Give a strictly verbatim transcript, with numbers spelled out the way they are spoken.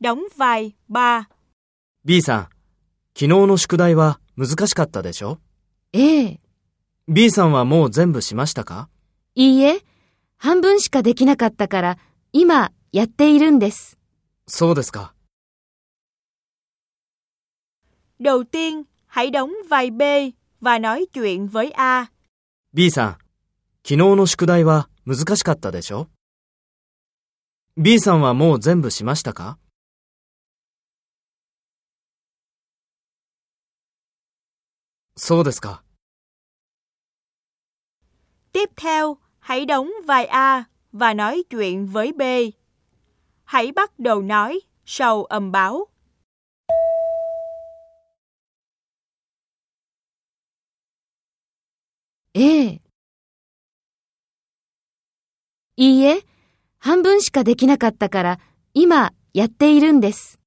đóng vai ba. B さん、昨日の宿題は難しかったでしょ？ ええ。 B さんはもう全部しましたか？ いいえ、半分しかできなかったから、今やっているんです。 そうですか。 Đầu tiên, hãy đóng vai B và nói chuyện với A. B さん、昨日の宿題は難しかったでしょ？ B さんはもう全部しましたか？そうですか。 Tiếp theo, hãy đóng vai A và nói chuyện với B. Hãy bắt đầu nói sau âm báo. ええ。いいえ、半分しかできなかったから、今やっているんです。